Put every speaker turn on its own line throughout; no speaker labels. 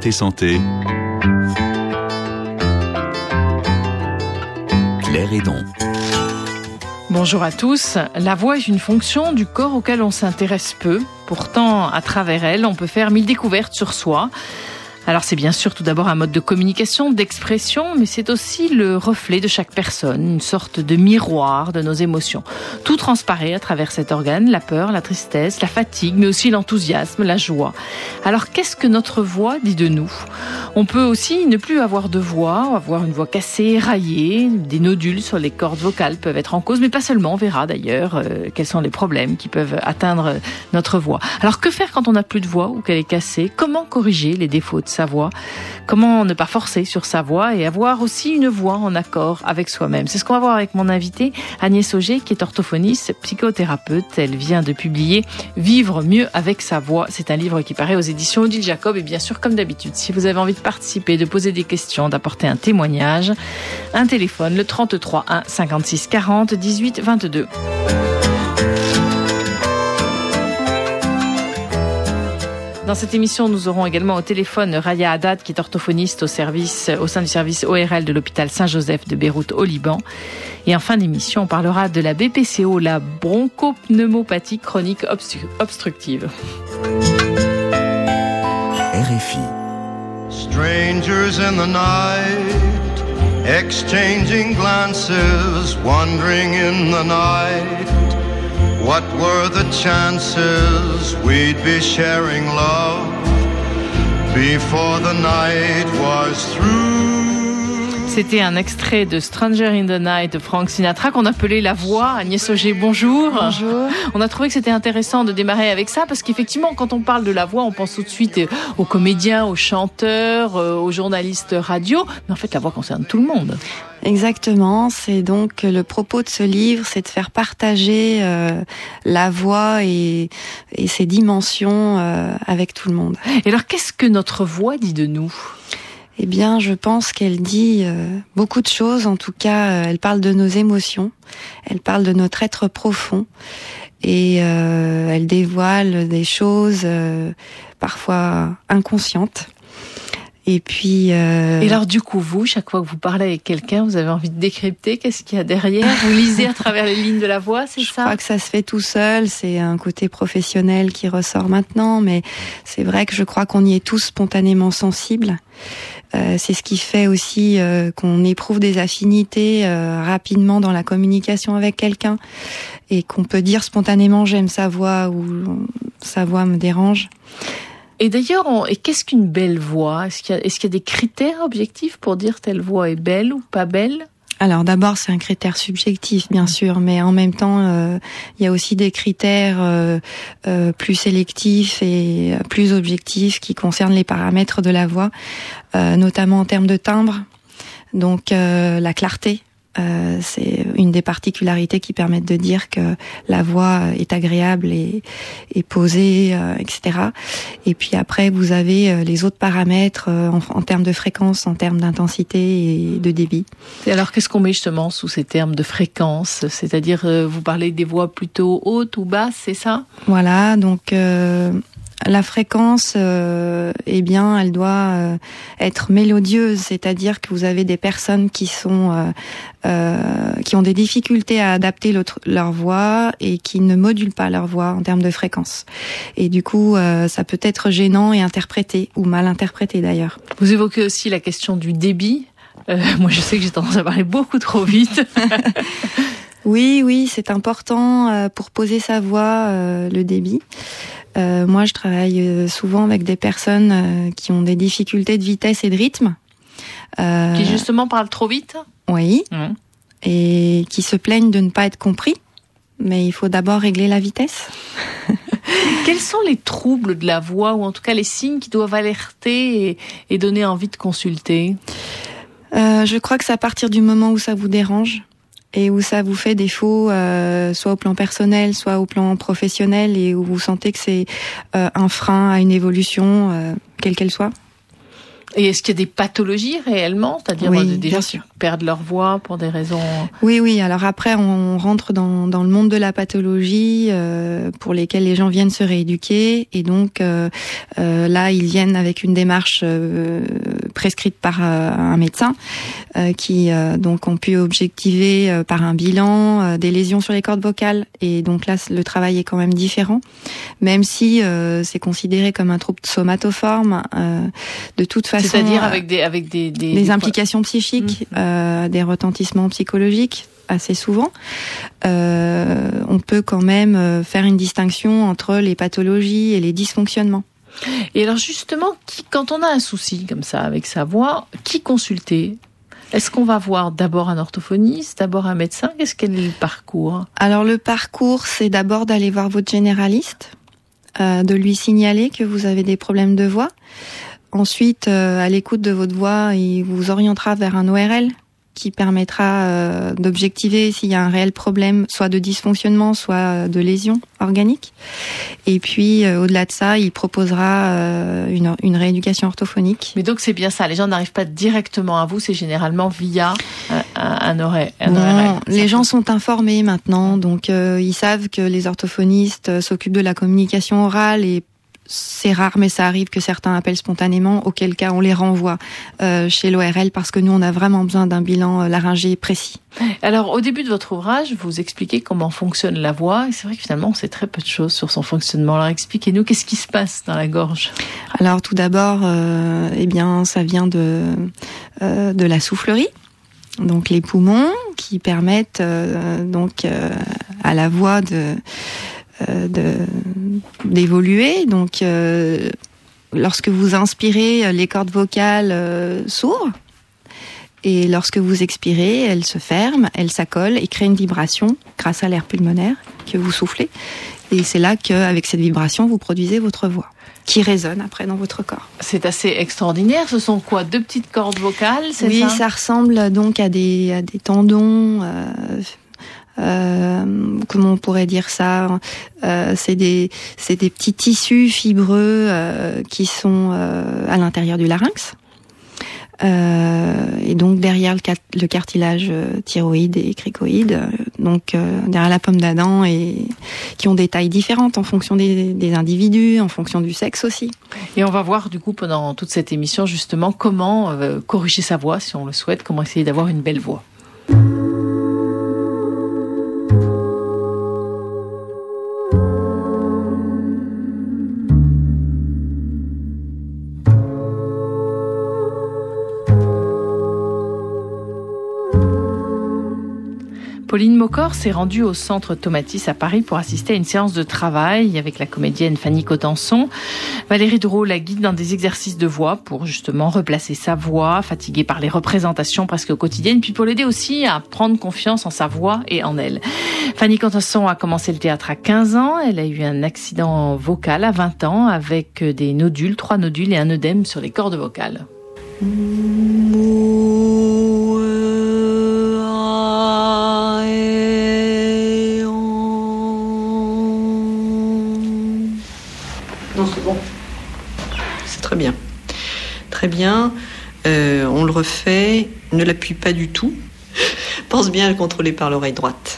Santé Santé. Claire Hédon.
Bonjour à tous. La voix est une fonction du corps auquel on s'intéresse peu. Pourtant, à travers elle, on peut faire 1000 découvertes sur soi. Alors c'est bien sûr tout d'abord un mode de communication, d'expression, mais c'est aussi le reflet de chaque personne, une sorte de miroir de nos émotions. Tout transparaît à travers cet organe, la peur, la tristesse, la fatigue, mais aussi l'enthousiasme, la joie. Alors qu'est-ce que notre voix dit de nous ? On peut aussi ne plus avoir de voix, avoir une voix cassée, raillée, des nodules sur les cordes vocales peuvent être en cause, mais pas seulement, on verra d'ailleurs quels sont les problèmes qui peuvent atteindre notre voix. Alors que faire quand on n'a plus de voix ou qu'elle est cassée ? Comment corriger les défauts de sa voix? Comment ne pas forcer sur sa voix et avoir aussi une voix en accord avec soi-même? C'est ce qu'on va voir avec mon invitée Agnès Auger, qui est orthophoniste, psychothérapeute. Elle vient de publier Vivre mieux avec sa voix. C'est un livre qui paraît aux éditions Odile Jacob. Et bien sûr, comme d'habitude, si vous avez envie de participer, de poser des questions, d'apporter un témoignage, un téléphone, le 33 1 56 40 18 22. Dans cette émission, nous aurons également au téléphone Raya Haddad, qui est orthophoniste au sein du service ORL de l'hôpital Saint-Joseph de Beyrouth au Liban. Et en fin d'émission, on parlera de la BPCO, la bronchopneumopathie chronique obstructive.
RFI.
Strangers in the night, exchanging glances, wandering in the night. What were the chances we'd be sharing love before the night was through?
C'était un extrait de Stranger in the Night de Frank Sinatra qu'on appelait La Voix. Agnès Auger, bonjour.
Bonjour.
On a trouvé que c'était intéressant de démarrer avec ça parce qu'effectivement, quand on parle de la voix, on pense tout de suite aux comédiens, aux chanteurs, aux journalistes radio. Mais en fait, la voix concerne tout le monde.
Exactement, c'est donc le propos de ce livre, c'est de faire partager la voix et ses dimensions avec tout le monde.
Et alors, qu'est-ce que notre voix dit de nous ?
Eh bien, je pense qu'elle dit beaucoup de choses. En tout cas, elle parle de nos émotions, elle parle de notre être profond et elle dévoile des choses parfois inconscientes. Et puis. Et
alors du coup, vous, chaque fois que vous parlez avec quelqu'un, vous avez envie de décrypter qu'est-ce qu'il y a derrière. Vous lisez à travers les lignes de la voix, c'est ça ?
Je crois que ça se fait tout seul. C'est un côté professionnel qui ressort maintenant, mais c'est vrai que je crois qu'on y est tous spontanément sensibles. C'est ce qui fait aussi qu'on éprouve des affinités rapidement dans la communication avec quelqu'un et qu'on peut dire spontanément j'aime sa voix ou sa voix me dérange.
Et d'ailleurs, qu'est-ce qu'une belle voix ? Est-ce qu'il y a des critères objectifs pour dire telle voix est belle ou pas belle ?
Alors d'abord, c'est un critère subjectif, bien sûr, mais en même temps, il y a aussi des critères plus sélectifs et plus objectifs qui concernent les paramètres de la voix, notamment en termes de timbre, donc la clarté. C'est une des particularités qui permettent de dire que la voix est agréable et posée, etc. Et puis après, vous avez les autres paramètres en termes de fréquence, en termes d'intensité et de débit.
Et alors, qu'est-ce qu'on met justement sous ces termes de fréquence ? C'est-à-dire, vous parlez des voix plutôt hautes ou basses, c'est ça ?
Voilà, donc la fréquence, eh bien, elle doit être mélodieuse, c'est-à-dire que vous avez des personnes qui ont des difficultés à adapter leur voix et qui ne modulent pas leur voix en termes de fréquence. Et du coup, ça peut être gênant et interprété, ou mal interprété d'ailleurs.
Vous évoquez aussi la question du débit. Moi, je sais que j'ai tendance à parler beaucoup trop vite.
Oui, c'est important pour poser sa voix, le débit. Moi, je travaille souvent avec des personnes qui ont des difficultés de vitesse et de rythme.
Qui justement parlent trop vite ?
Oui. Et qui se plaignent de ne pas être compris. Mais il faut d'abord régler la vitesse.
Quels sont les troubles de la voix, ou en tout cas les signes qui doivent alerter et donner envie de consulter ?
Je crois que c'est à partir du moment où ça vous dérange et où ça vous fait défaut, soit au plan personnel, soit au plan professionnel, et où vous sentez que c'est un frein à une évolution, quelle qu'elle soit.
Et est-ce qu'il y a des pathologies réellement, c'est-à-dire des gens qui perdent leur voix pour des raisons...
Oui. Alors après, on rentre dans le monde de la pathologie pour lesquels les gens viennent se rééduquer. Et donc là, ils viennent avec une démarche prescrite par un médecin qui donc ont pu objectiver par un bilan des lésions sur les cordes vocales. Et donc là, le travail est quand même différent, même si c'est considéré comme un trouble somatoforme. De toute façon,
c'est-à-dire avec des
implications psychiques, des retentissements psychologiques assez souvent. On peut quand même faire une distinction entre les pathologies et les dysfonctionnements.
Et alors justement, quand on a un souci comme ça avec sa voix, qui consulter ? Est-ce qu'on va voir d'abord un orthophoniste, d'abord un médecin ? Quel est le parcours ? Alors
le parcours, c'est d'abord d'aller voir votre généraliste, de lui signaler que vous avez des problèmes de voix. Ensuite, à l'écoute de votre voix, il vous orientera vers un ORL qui permettra d'objectiver s'il y a un réel problème, soit de dysfonctionnement, soit de lésion organique. Et puis, au-delà de ça, il proposera une rééducation orthophonique.
Mais donc, c'est bien ça. Les gens n'arrivent pas directement à vous, c'est généralement via un ORL.
Les gens sont informés maintenant, donc ils savent que les orthophonistes s'occupent de la communication orale et c'est rare, mais ça arrive que certains appellent spontanément, auquel cas on les renvoie chez l'ORL parce que nous, on a vraiment besoin d'un bilan laryngé précis.
Alors, au début de votre ouvrage, vous expliquez comment fonctionne la voix. Et c'est vrai que finalement, on sait très peu de choses sur son fonctionnement. Alors, expliquez-nous, qu'est-ce qui se passe dans la gorge ?
Alors, tout d'abord, ça vient de la soufflerie. Donc, les poumons qui permettent à la voix d'évoluer. Donc, lorsque vous inspirez, les cordes vocales s'ouvrent. Et lorsque vous expirez, elles se ferment, elles s'accolent et créent une vibration grâce à l'air pulmonaire que vous soufflez. Et c'est là qu'avec cette vibration, vous produisez votre voix, qui résonne après dans votre corps.
C'est assez extraordinaire. Ce sont quoi ? 2 petites cordes vocales, c'est ça ?
Oui, ça ressemble donc à des tendons... comment on pourrait dire ça ? C'est des petits tissus fibreux qui sont à l'intérieur du larynx. Et donc derrière le cartilage thyroïde et cricoïde, derrière la pomme d'Adam, et qui ont des tailles différentes en fonction des individus, en fonction du sexe aussi.
Et on va voir du coup pendant toute cette émission justement comment corriger sa voix si on le souhaite, comment essayer d'avoir une belle voix. Pauline Maucor s'est rendue au centre Tomatis à Paris pour assister à une séance de travail avec la comédienne Fanny Cotenson. Valérie Drouot la guide dans des exercices de voix pour justement replacer sa voix, fatiguée par les représentations presque quotidiennes, puis pour l'aider aussi à prendre confiance en sa voix et en elle. Fanny Cotenson a commencé le théâtre à 15 ans. Elle a eu un accident vocal à 20 ans avec des nodules, 3 nodules et un œdème sur les cordes vocales.
Non, c'est bon. C'est très bien. Très bien. On le refait. Ne l'appuie pas du tout. Pense bien à le contrôler par l'oreille droite.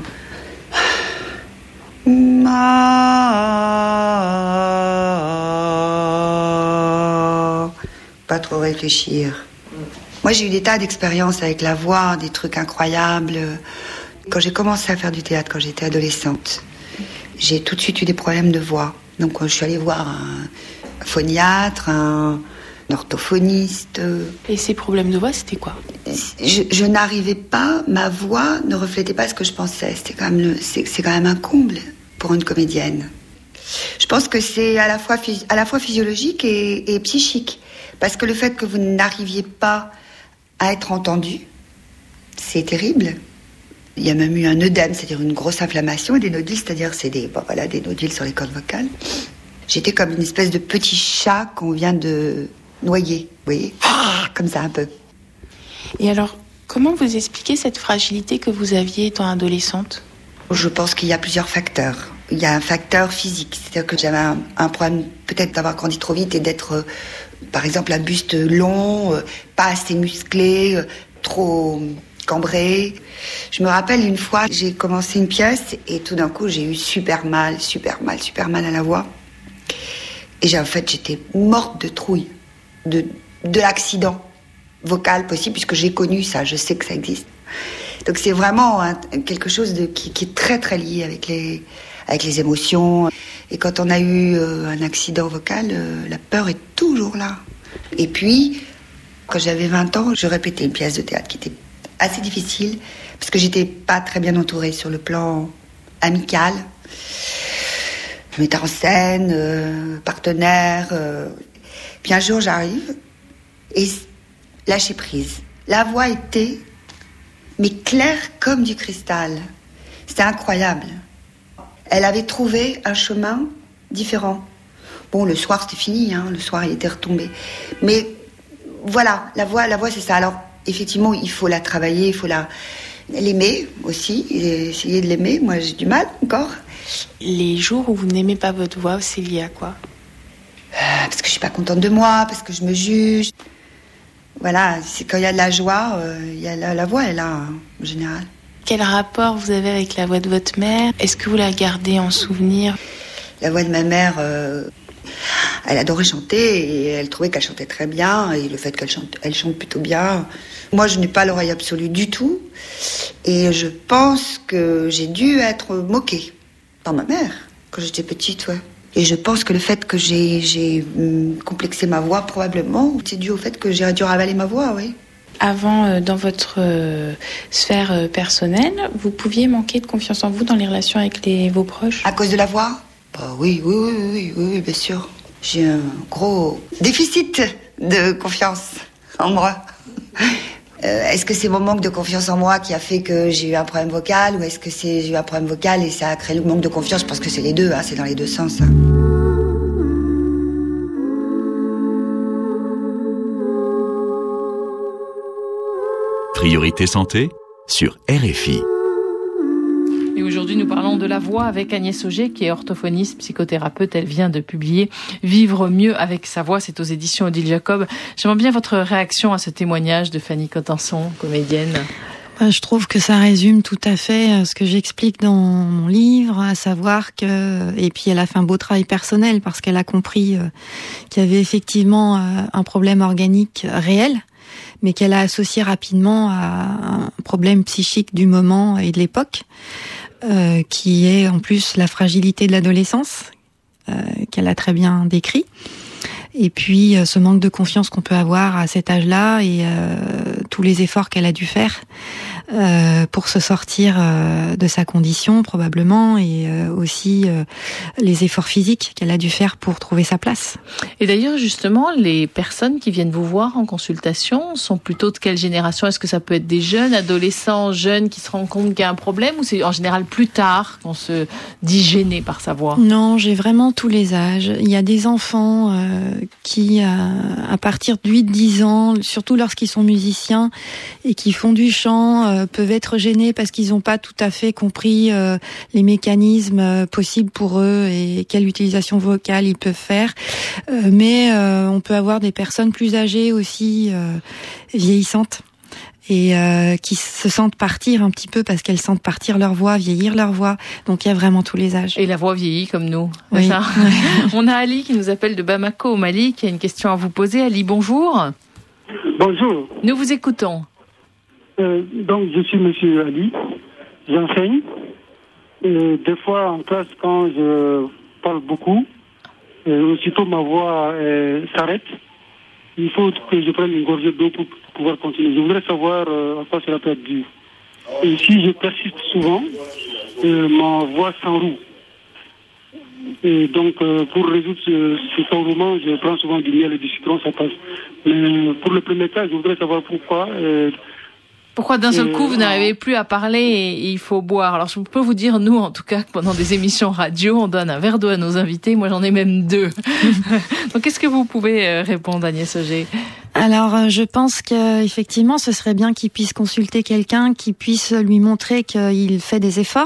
Pas trop réfléchir. Moi, j'ai eu des tas d'expériences avec la voix, des trucs incroyables. Quand j'ai commencé à faire du théâtre, quand j'étais adolescente, j'ai tout de suite eu des problèmes de voix. Donc, je suis allée voir un phoniatre, un orthophoniste.
Et ces problèmes de voix, c'était quoi ?
Je n'arrivais pas, ma voix ne reflétait pas ce que je pensais. C'est quand même un comble pour une comédienne. Je pense que c'est à la fois physiologique et psychique. Parce que le fait que vous n'arriviez pas à être entendu, c'est terrible. Il y a même eu un œdème, c'est-à-dire une grosse inflammation, et des nodules, c'est-à-dire des nodules sur les cordes vocales. J'étais comme une espèce de petit chat qu'on vient de noyer, vous voyez, comme ça un peu.
Et alors, comment vous expliquez cette fragilité que vous aviez étant adolescente ?
Je pense qu'il y a plusieurs facteurs. Il y a un facteur physique, c'est-à-dire que j'avais un problème peut-être d'avoir grandi trop vite et d'être Par exemple, un buste long, pas assez musclé, trop cambré. Je me rappelle une fois, j'ai commencé une pièce et tout d'un coup, j'ai eu super mal à la voix. Et j'étais morte de trouille, de l'accident vocal possible, puisque j'ai connu ça, je sais que ça existe. Donc c'est vraiment quelque chose qui est très très lié avec les émotions. Et quand on a eu un accident vocal, la peur est toujours là. Et puis, quand j'avais 20 ans, je répétais une pièce de théâtre qui était assez difficile, parce que j'étais pas très bien entourée sur le plan amical. Metteur en scène, partenaire. Puis un jour, j'arrive et lâcher prise. La voix était, mais claire comme du cristal. C'était incroyable. Elle avait trouvé un chemin différent. Bon, le soir, c'était fini, hein. Le soir, il était retombé. Mais voilà, la voix, c'est ça. Alors, effectivement, il faut la travailler, il faut l'aimer aussi, essayer de l'aimer. Moi, j'ai du mal encore.
Les jours où vous n'aimez pas votre voix, c'est lié à quoi ?
Parce que je suis pas contente de moi, parce que je me juge. Voilà, c'est quand il y a de la joie, la voix est là, en général.
Quel rapport vous avez avec la voix de votre mère ? Est-ce que vous la gardez en souvenir ?
La voix de ma mère, elle adorait chanter et elle trouvait qu'elle chantait très bien. Et le fait qu'elle chante plutôt bien. Moi, je n'ai pas l'oreille absolue du tout. Et je pense que j'ai dû être moquée par ma mère quand j'étais petite, ouais. Et je pense que le fait que j'ai complexé ma voix, probablement, c'est dû au fait que j'ai dû ravaler ma voix, oui.
Avant, dans votre sphère personnelle, vous pouviez manquer de confiance en vous dans les relations avec vos proches ?
À cause de la voix ? Oui, bien sûr. J'ai un gros déficit de confiance en moi. Est-ce que c'est mon manque de confiance en moi qui a fait que j'ai eu un problème vocal, ou est-ce que j'ai eu un problème vocal et ça a créé le manque de confiance ? Je pense que c'est les deux, hein, c'est dans les deux sens. Hein.
Priorité santé sur RFI.
Et aujourd'hui, nous parlons de la voix avec Agnès Auger, qui est orthophoniste, psychothérapeute. Elle vient de publier « Vivre mieux avec sa voix ». C'est aux éditions Odile Jacob. J'aimerais bien votre réaction à ce témoignage de Fanny Cotenson, comédienne.
Je trouve que ça résume tout à fait ce que j'explique dans mon livre, à savoir que... Et puis elle a fait un beau travail personnel parce qu'elle a compris qu'il y avait effectivement un problème organique réel, mais qu'elle a associé rapidement à un problème psychique du moment et de l'époque, qui est en plus la fragilité de l'adolescence, qu'elle a très bien décrit. Et puis ce manque de confiance qu'on peut avoir à cet âge-là et tous les efforts qu'elle a dû faire pour se sortir de sa condition probablement, et aussi les efforts physiques qu'elle a dû faire pour trouver sa place.
Et d'ailleurs justement, les personnes qui viennent vous voir en consultation sont plutôt de quelle génération ? Est-ce que ça peut être des jeunes, adolescents, jeunes qui se rendent compte qu'il y a un problème, ou c'est en général plus tard qu'on se dit gêné par sa voix ?
Non, j'ai vraiment tous les âges. Il y a des enfants qui, à partir de 8-10 ans, surtout lorsqu'ils sont musiciens et qui font du chant, peuvent être gênés parce qu'ils n'ont pas tout à fait compris les mécanismes possibles pour eux et quelle utilisation vocale ils peuvent faire. Mais on peut avoir des personnes plus âgées aussi, vieillissantes, et qui se sentent partir un petit peu parce qu'elles sentent partir leur voix, vieillir leur voix. Donc il y a vraiment tous les âges.
Et la voix vieillit comme nous.
Oui.
Ça. On a Ali qui nous appelle de Bamako au Mali, qui a une question à vous poser. Ali, bonjour.
Bonjour.
Nous vous écoutons.
Donc je suis Monsieur Ali, j'enseigne. Des fois en classe, quand je parle beaucoup, aussitôt ma voix s'arrête. Il faut que je prenne une gorgée d'eau pour pouvoir continuer. Je voudrais savoir à quoi cela peut être dû. Et si je persiste souvent, ma voix s'enroue. Et donc, pour résoudre cet enrouement, je prends souvent du miel et du citron, ça passe. Mais pour le premier cas, je voudrais savoir pourquoi.
Pourquoi d'un seul coup vous n'arrivez plus à parler et il faut boire ? Alors je peux vous dire, nous en tout cas, que pendant des émissions radio, on donne un verre d'eau à nos invités. Moi j'en ai même 2. Donc qu'est-ce que vous pouvez répondre, Agnès Auger ?
Alors je pense qu'effectivement ce serait bien qu'il puisse consulter quelqu'un qui puisse lui montrer qu'il fait des efforts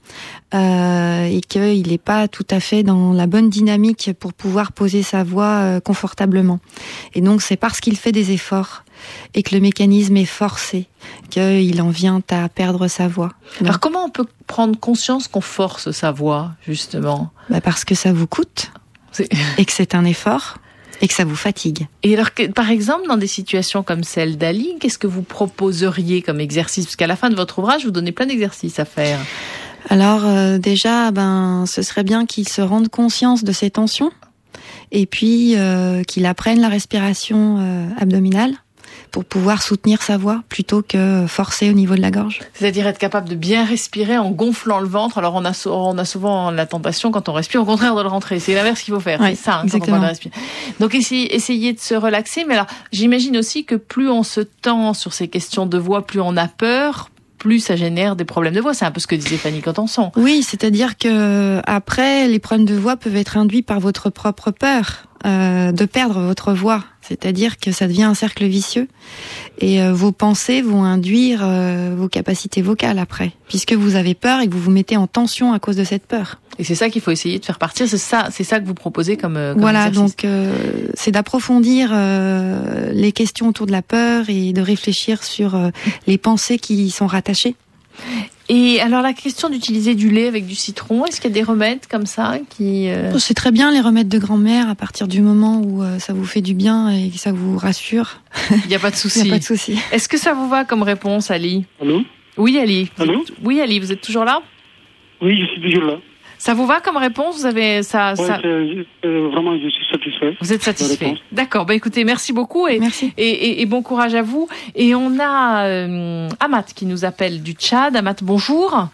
et qu'il n'est pas tout à fait dans la bonne dynamique pour pouvoir poser sa voix confortablement. Et donc c'est parce qu'il fait des efforts et que le mécanisme est forcé qu'il en vient à perdre sa voix. Donc,
alors comment on peut prendre conscience qu'on force sa voix, justement ?
Parce que ça vous coûte et que c'est un effort. Et que ça vous fatigue.
Et alors, par exemple, dans des situations comme celle d'Ali, qu'est-ce que vous proposeriez comme exercice ? Parce qu'à la fin de votre ouvrage, vous donnez plein d'exercices à faire.
Alors déjà, ce serait bien qu'il se rende conscience de ses tensions et puis qu'il apprenne la respiration abdominale pour pouvoir soutenir sa voix plutôt que forcer au niveau de la gorge. C'est-à-dire
être capable de bien respirer en gonflant le ventre. Alors on a souvent la tentation quand on respire au contraire de le rentrer. C'est l'inverse qu'il faut faire.
Oui,
c'est ça,
exactement.
Quand on respire. Donc essayez de se relaxer. Mais alors j'imagine aussi que plus on se tend sur ces questions de voix, plus on a peur, plus ça génère des problèmes de voix. C'est un peu ce que disait Fanny Quentenson.
Oui, c'est-à-dire que après, les problèmes de voix peuvent être induits par votre propre peur de perdre votre voix. C'est-à-dire que ça devient un cercle vicieux et vos pensées vont induire vos capacités vocales après, puisque vous avez peur et que vous vous mettez en tension à cause de cette peur.
Et c'est ça qu'il faut essayer de faire partir. C'est ça que vous proposez comme
voilà,
exercice.
Donc c'est d'approfondir les questions autour de la peur et de réfléchir sur les pensées qui y sont rattachées.
Et alors la question d'utiliser du lait avec du citron, est-ce qu'il y a des remèdes comme ça qui...
C'est très bien les remèdes de grand-mère à partir du moment où ça vous fait du bien et que ça vous rassure.
Il n'y a pas de souci.
Il n'y a pas de souci.
Est-ce que ça vous va comme réponse, Ali ?
Allô ?
Oui, Ali.
Allô ?
Oui, Ali, vous êtes toujours là ?
Oui, je suis toujours là.
Ça vous va comme réponse ? Vous avez ça,
ouais,
ça...
Vraiment, je suis satisfait.
Vous êtes satisfait. D'accord. Écoutez, merci beaucoup
merci.
Et bon courage à vous. Et on a Amat qui nous appelle du Tchad. Amat, bonjour.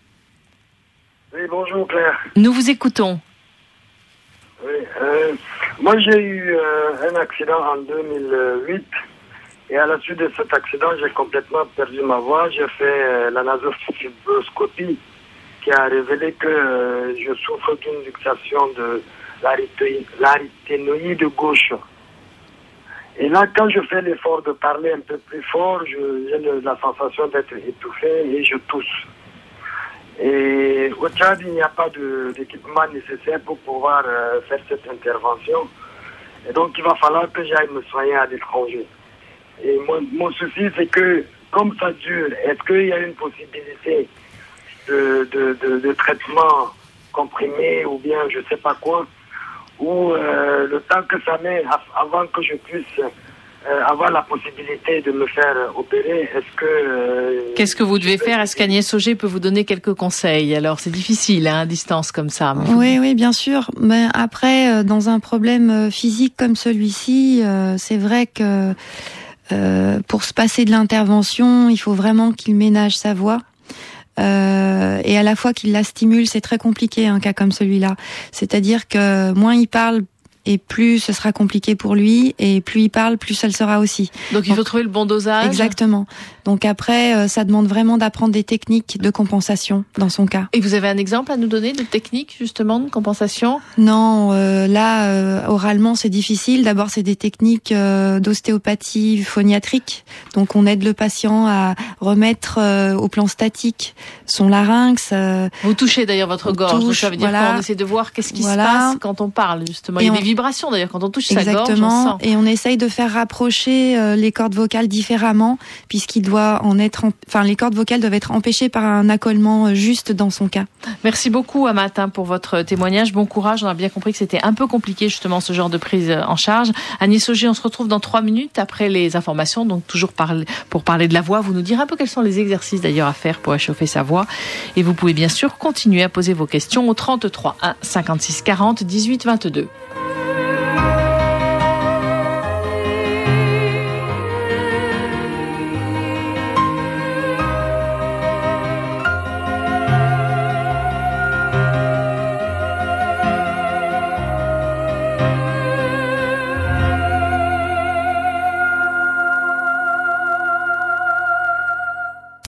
Oui, bonjour Claire.
Nous vous écoutons.
Oui, moi j'ai eu un accident en 2008 et à la suite de cet accident, j'ai complètement perdu ma voix. J'ai fait la nasofibroscopie qui a révélé que je souffre d'une luxation de l'aryténoïde gauche. Et là, quand je fais l'effort de parler un peu plus fort, j'ai la sensation d'être étouffé et je tousse. Et au Tchad, il n'y a pas d'équipement nécessaire pour pouvoir faire cette intervention. Et donc, il va falloir que j'aille me soigner à l'étranger. Et mon souci, c'est que, comme ça dure, est-ce qu'il y a une possibilité de traitement comprimé ou bien je sais pas quoi, ou le temps que ça met avant que je puisse avoir la possibilité de me faire opérer, est-ce que...
Qu'est-ce que vous devez faire ? Est-ce qu'Agnès Auger peut vous donner quelques conseils ? Alors, c'est difficile, à distance comme ça.
Oui, bien sûr. Mais après, dans un problème physique comme celui-ci, c'est vrai que pour se passer de l'intervention, il faut vraiment qu'il ménage sa voix. Et à la fois qu'il la stimule, c'est très compliqué un cas comme celui-là. C'est-à-dire que moins il parle et plus ce sera compliqué pour lui, et plus il parle, plus ça le sera aussi.
Donc il faut trouver le bon dosage.
Exactement. Donc après, ça demande vraiment d'apprendre des techniques de compensation dans son cas.
Et vous avez un exemple à nous donner de techniques justement de compensation ?
Non, là oralement c'est difficile. D'abord c'est des techniques d'ostéopathie phoniatrique. Donc on aide le patient à remettre au plan statique son larynx.
Vous touchez d'ailleurs votre gorge. Donc ça veut dire qu'on essaie de voir qu'est-ce qui se passe quand on parle justement. Il y a des vibrations d'ailleurs quand on touche sa gorge.
Exactement. Et on essaye de faire rapprocher les cordes vocales différemment, puisqu'il doit en être, les cordes vocales doivent être empêchées par un accolement juste dans son cas.
Merci beaucoup Amat pour votre témoignage. Bon courage. On a bien compris que c'était un peu compliqué justement ce genre de prise en charge. Agnès Auger, on se retrouve dans 3 minutes après les informations. Donc toujours pour parler de la voix, vous nous direz un peu quels sont les exercices d'ailleurs à faire pour réchauffer sa voix. Et vous pouvez bien sûr continuer à poser vos questions au 33 1 56 40 18 22.